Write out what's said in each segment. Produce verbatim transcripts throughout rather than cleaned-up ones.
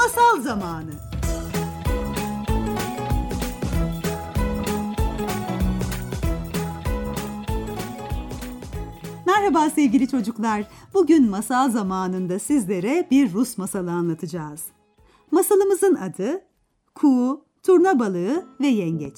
Masal zamanı. Merhaba sevgili çocuklar. Bugün masal zamanında sizlere bir Rus masalı anlatacağız. Masalımızın adı Kuğu, Turna Balığı ve Yengeç.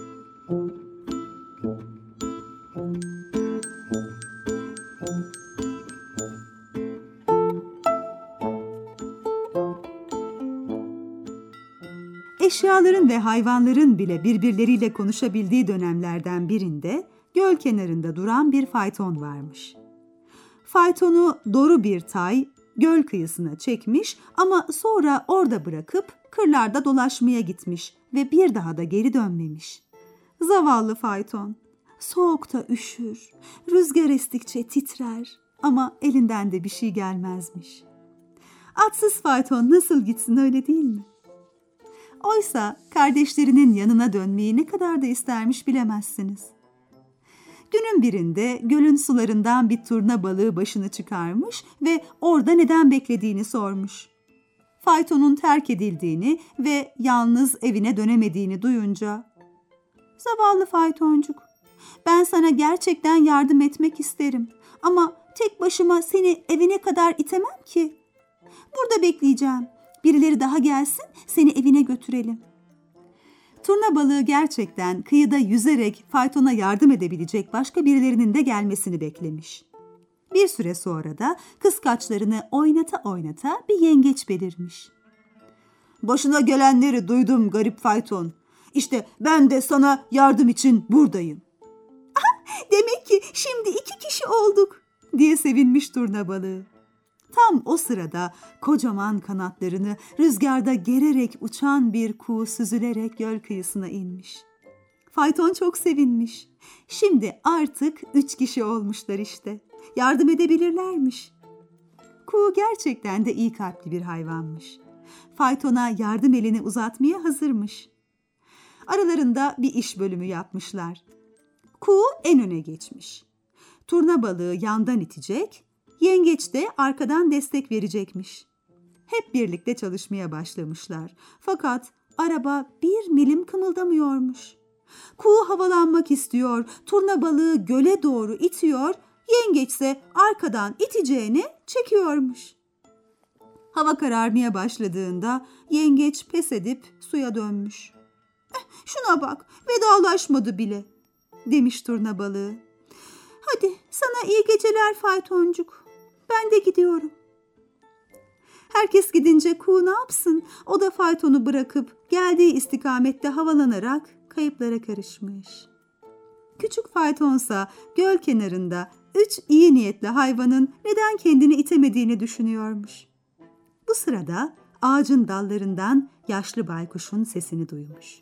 Eşyaların ve hayvanların bile birbirleriyle konuşabildiği dönemlerden birinde göl kenarında duran bir fayton varmış. Faytonu doğru bir tay göl kıyısına çekmiş ama sonra orada bırakıp kırlarda dolaşmaya gitmiş ve bir daha da geri dönmemiş. Zavallı fayton, soğukta üşür, rüzgar estikçe titrer ama elinden de bir şey gelmezmiş. Atsız fayton nasıl gitsin, öyle değil mi? Oysa kardeşlerinin yanına dönmeyi ne kadar da istermiş bilemezsiniz. Günün birinde gölün sularından bir turna balığı başını çıkarmış ve orada neden beklediğini sormuş. Faytonun terk edildiğini ve yalnız evine dönemediğini duyunca, "Zavallı faytoncuk, ben sana gerçekten yardım etmek isterim ama tek başıma seni evine kadar itemem ki. Burada bekleyeceğim. Birileri daha gelsin, seni evine götürelim." Turna balığı gerçekten kıyıda yüzerek faytona yardım edebilecek başka birilerinin de gelmesini beklemiş. Bir süre sonra da kıskaçlarını oynata oynata bir yengeç belirmiş. "Başına gelenleri duydum garip fayton. İşte ben de sana yardım için buradayım." "Ah, demek ki şimdi iki kişi olduk," diye sevinmiş turna balığı. Tam o sırada kocaman kanatlarını rüzgarda gererek uçan bir kuğu süzülerek göl kıyısına inmiş. Fayton çok sevinmiş. Şimdi artık üç kişi olmuşlar işte. Yardım edebilirlermiş. Kuğu gerçekten de iyi kalpli bir hayvanmış. Faytona yardım elini uzatmaya hazırmış. Aralarında bir iş bölümü yapmışlar. Kuğu en öne geçmiş. Turna balığı yandan itecek, yengeç de arkadan destek verecekmiş. Hep birlikte çalışmaya başlamışlar. Fakat araba bir milim kımıldamıyormuş. Kuğu havalanmak istiyor, turna balığı göle doğru itiyor, yengeç ise arkadan iteceğini çekiyormuş. Hava kararmaya başladığında yengeç pes edip suya dönmüş. "Eh, şuna bak, vedalaşmadı bile," demiş turna balığı. "Hadi sana iyi geceler faytoncuk. Ben de gidiyorum." Herkes gidince kuğu ne yapsın? O da faytonu bırakıp geldiği istikamette havalanarak kayıplara karışmış. Küçük faytonsa göl kenarında üç iyi niyetli hayvanın neden kendini itemediğini düşünüyormuş. Bu sırada ağacın dallarından yaşlı baykuşun sesini duymuş.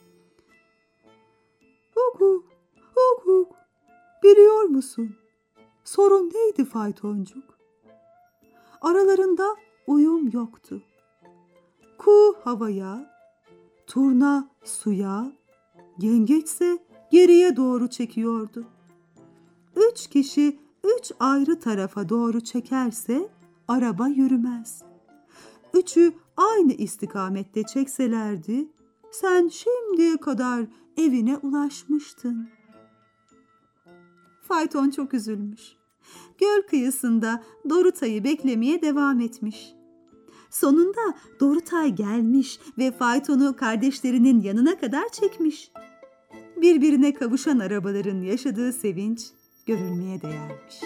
"Huk huk, huk huk. Biliyor musun? Sorun neydi faytoncuk?" Aralarında uyum yoktu. Kuğu havaya, turna suya, yengeçse geriye doğru çekiyordu. Üç kişi üç ayrı tarafa doğru çekerse araba yürümez. Üçü aynı istikamette çekselerdi, sen şimdiye kadar evine ulaşmıştın. Fayton çok üzülmüş. Göl kıyısında Dorutay'ı beklemeye devam etmiş. Sonunda Dorutay gelmiş ve faytonu kardeşlerinin yanına kadar çekmiş. Birbirine kavuşan arabaların yaşadığı sevinç görülmeye değermiş.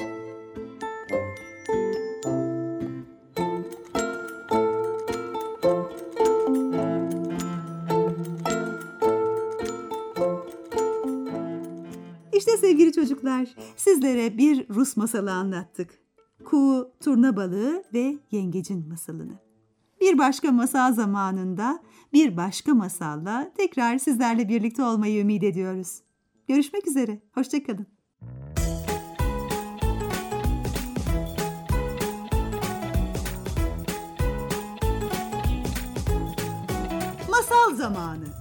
İşte sevgili çocuklar, sizlere bir Rus masalı anlattık. Kuğu, turna balığı ve yengecin masalını. Bir başka masal zamanında, bir başka masalla tekrar sizlerle birlikte olmayı ümit ediyoruz. Görüşmek üzere, hoşça kalın. Masal zamanı.